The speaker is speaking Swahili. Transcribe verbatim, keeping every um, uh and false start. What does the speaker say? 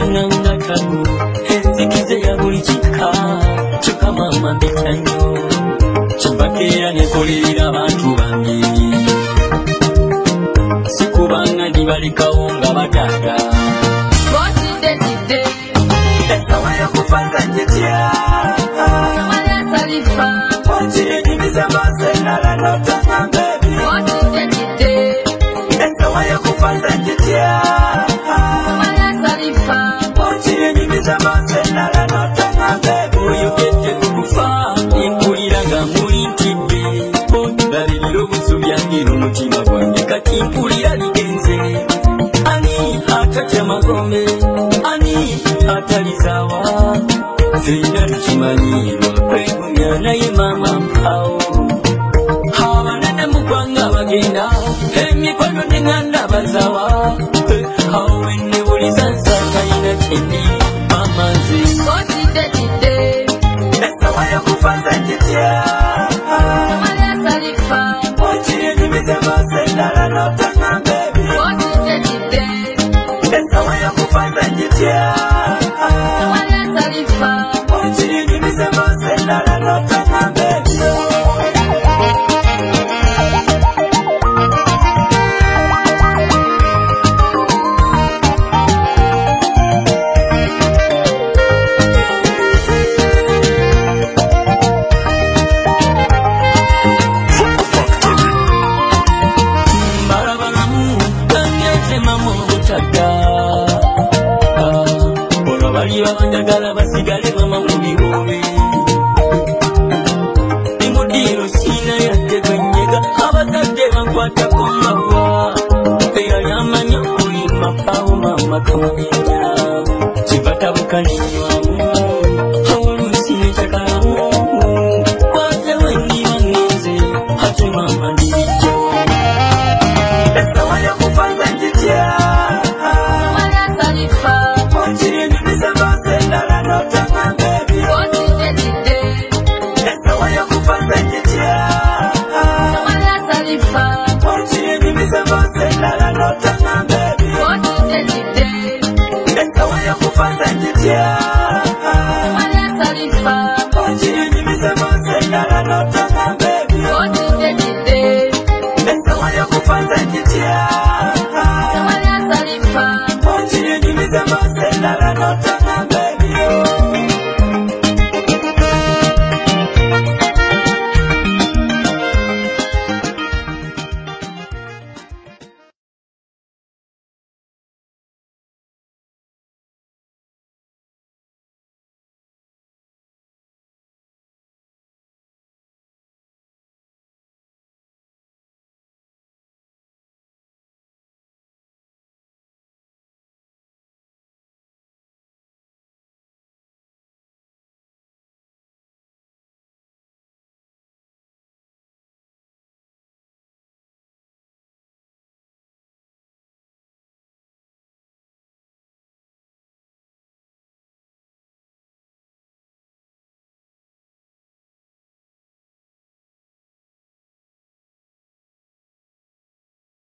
nanga kago zikize ya buli chika chuka mama bitanyo chapakera ne kolera abantu bangi sikubanga dibalika onga bagaga boti de de esa waya kufanza njitia waya talifa boti de mizamase na la nota baby boti de de esa waya kufanza njitia waya talifa boti de mizamase na la nota baby you get to kufa impuliraga muri tibe boti bali lobuzo byangira umutima gwange kati impulira ligenze ani atata magombe ani atalizawa zina chimanyiro kwegunya naye mama mpao hawana mugwanga bagenda emikwano nenganda bazawa hawe ne buli sansa kaina chindi mama zi boti de de esa waya kufanza njitia waya talifa boti de mizamase na la nota baby boti de de esa waya kufanza njitia waya talifa boti de mizamase na la nota baby Wanjagala basigale mama mubihobe Nimudiro sina yate kwenyega abazadde bankwata komawa Era yamanyo kulimba pao mama kamanya Chivata bukaninywamu Hawulusi nechakalamu Waze wengi wangize Hatu mama ndicho Esa waya kufanza njitia Waya talifa Boti de mizamase na la nota baby boti de de esa waya kufanza njitia waya talifa boti de mizamase na la nota baby boti de de esa waya kufanza njitia waya talifa boti de mizamase na la nota baby boti de de esa waya kufanza njitia